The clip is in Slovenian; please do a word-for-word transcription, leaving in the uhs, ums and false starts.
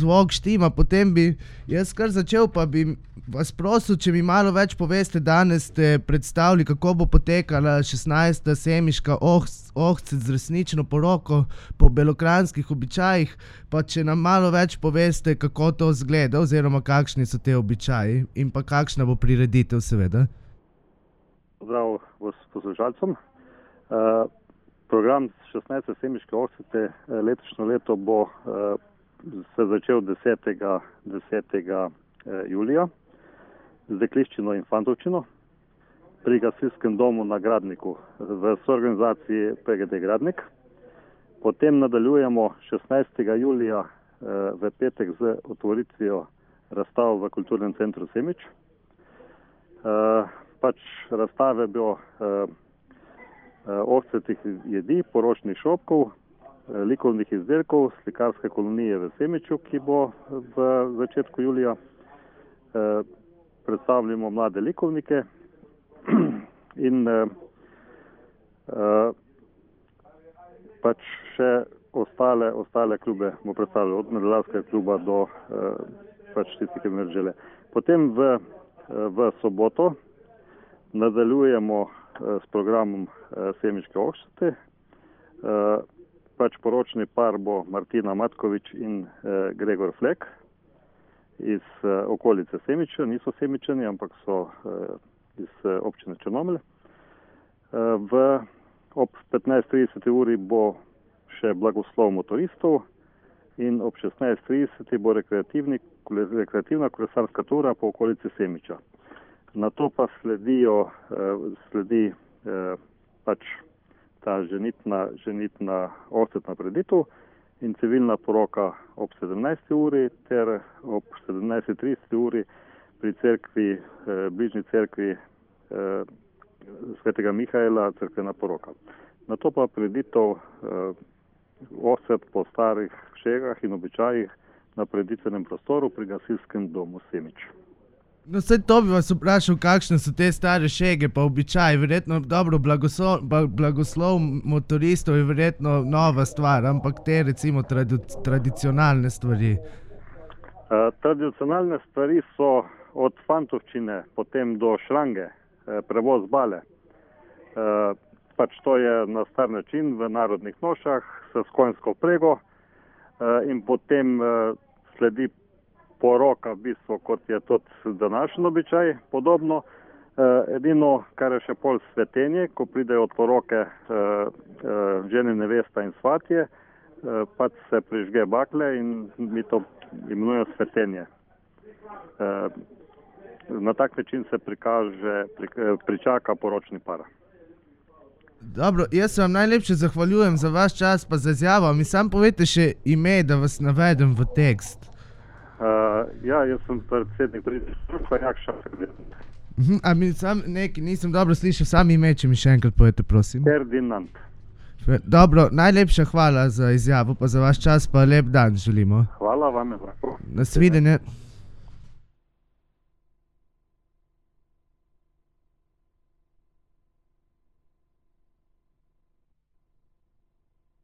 zvok štima, potem bi jaz kar začel, pa bi vas prosil, če mi malo več poveste, danes ste predstavili, kako bo potekala šestnajsta semiška ohcet z resnično poroko po belokranjskih običajih, pa če nam malo več poveste, kako to zgleda, oziroma kakšni so te običaji in pa kakšna bo prireditev seveda. Pozdrav poslušalcem. Uh, program šestnajste semiške ohcete letošnjo leto bo uh, se začel desetega julija z dekliščino in fantovčino pri gasilskem domu na Gradniku v soorganizaciji P G D Gradnik. Potem nadaljujemo šestnajstega julija uh, v petek z otvoritvijo razstav v Kulturnem centru Semič. Uh, pač razstave bo uh, ohcetih jedi, poročnih šopkov, likovnih izdelkov, slikarske kolonije v Semiču, ki bo v začetku julija. E, predstavljamo mlade likovnike in e, e, pač še ostale, ostale klube bomo predstavljali, od Medelarskega kluba do e, pač tisti, ki me žele. Potem v, v soboto nadaljujemo s programom semiške ohcete. Pač poročni par bo Martina Matkovič in Gregor Flek iz okolice Semiča, niso Semičani, ampak so iz občine Črnomelj. V ob petnajst trideset uri bo še blagoslov motoristov in ob šestnajst trideset bo rekreativna kolesarska tura po okolici Semiča. Na to pa sledijo, sledi pač ta ženitna, ženitna ohcetna prireditev in civilna poroka ob sedemnajsti uri ter ob sedemnajst trideset uri pri cerkvi, bližnji cerkvi Svetega Mihaela cerkvena poroka. Na to pa prireditev ohcet po starih šegah in običajih na prireditvenem prostoru pri gasilskem domu Semič. No, vse to bi vas vprašal, kakšne so te stare šege pa običaji. Verjetno dobro, blagoslov, blagoslov motoristov je verjetno nova stvar, ampak te recimo tradi, tradicionalne stvari. Uh, tradicionalne stvari so od fantovčine potem do šrange, eh, prevoz bale. Uh, pač to je na star način v narodnih nošah s konjsko prego uh, in potem uh, sledi poroka, v bistvu, kot je tudi današnji običaj, podobno. E, edino, kar je še pol svetenje, ko pridejo od poroke e, e, žene, nevesta in svatje, e, pač se prižge bakle in mi to imenujemo svetenje. E, na tak način se prikaže, pri, pričaka poročni par. Dobro, jaz se vam najlepše zahvaljujem za vaš čas pa za izjavo. Mi sam povejte še ime, da vas navedem v tekst. Uh, ja, jaz sem predsednik predsednik, pa Jakša Ferdinand. Uh-huh, a mi sam neki nisem dobro slišal, sami ime, če mi še enkrat povete, prosim. Ferdinand. Dobro, najlepša hvala za izjavo, pa za vaš čas, pa lep dan želimo. Hvala vam. Nasvidenje.